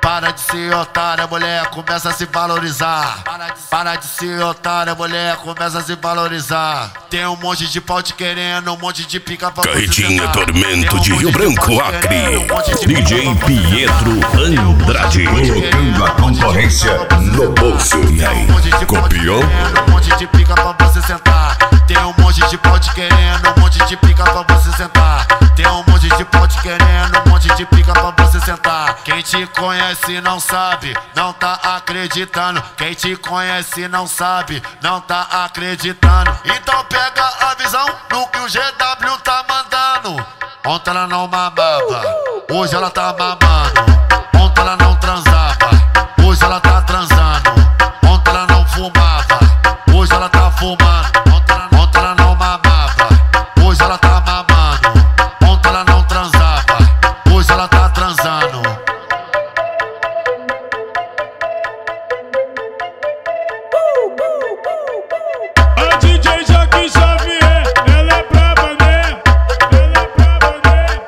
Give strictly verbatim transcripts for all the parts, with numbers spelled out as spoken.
Para de ser otária, mulher, começa a se valorizar. Para de ser otária, mulher, começa a se valorizar. Tem um monte de pau te querendo, um monte de pica pra você. Carretinha Tormento de Rio Branco, Acre. D J Pietro Andrade. Colocando a concorrência no bolso. E aí, copiou? Um monte de pica pra você sentar. Tem um monte de pau te querendo, um monte de pica pra você sentar. Tem um monte de pau te querendo, um monte de pica pra você sentar. Quem te conhece não sabe, não tá acreditando. Quem te conhece não sabe, não tá acreditando. Então pega a visão no que o G W tá mandando. Ontem ela não mamava, hoje ela tá mamando. Ontem ela não transava, hoje ela tá transando. Ontem ela não fumava, hoje ela tá fumando. Ontem ela não mamava, hoje ela tá mamando. Ontem ela não transava, hoje ela tá transando. A D J Joaquim Xavier, ela é braba, né? Ela é braba, né?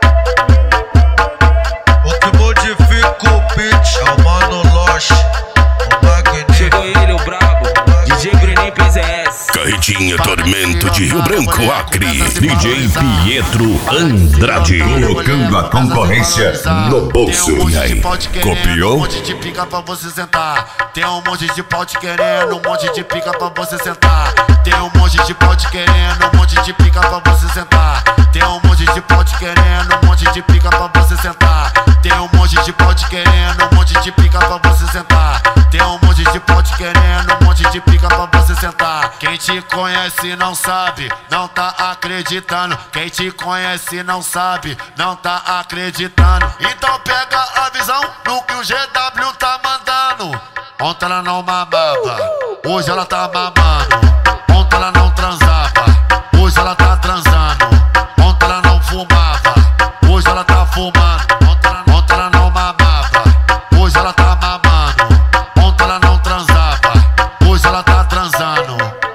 O que modifica o beat é o Mano Loche, o Magnífico. Chegou ele, o brabo, D J Bruninho P Z S. Carretinha Tormento de Rio Branco, Acre. D J Pietro Andrade. Colocando a concorrência no bolso. E aí, copiou? Um monte de pica pra você sentar. Tem um monte de pau te querendo, um monte de pica pra você sentar. Tem um monte de pau te querendo, um monte de pica pra você sentar. Tem um monte de pau te querendo, um monte de pica pra você sentar. Tem um monte de pau te querendo, um monte de pica pra você sentar. Tem um monte de pau te querendo, um monte de pica pra você sentar. Quem te conhece não sabe, não tá acreditando. Quem te conhece não sabe, não tá acreditando. Então pega a visão no que o G W tá mandando. Ontem ela não mamava, hoje ela tá mamando. Ontem ela não transava, hoje ela tá transando. Ontem ela não fumava, hoje ela tá fumando. Ontem ela, ontem ela não mamava, hoje ela tá mamando. Ontem ela não transava, hoje ela tá transando.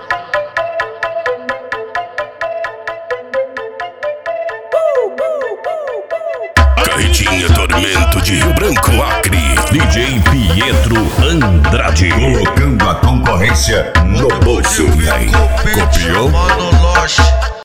Carretinha Tormento de Rio Branco, Acre. D J Pietro Andrade. Colocando a concorrência no bolso. E aí, copiou? Mano Loche.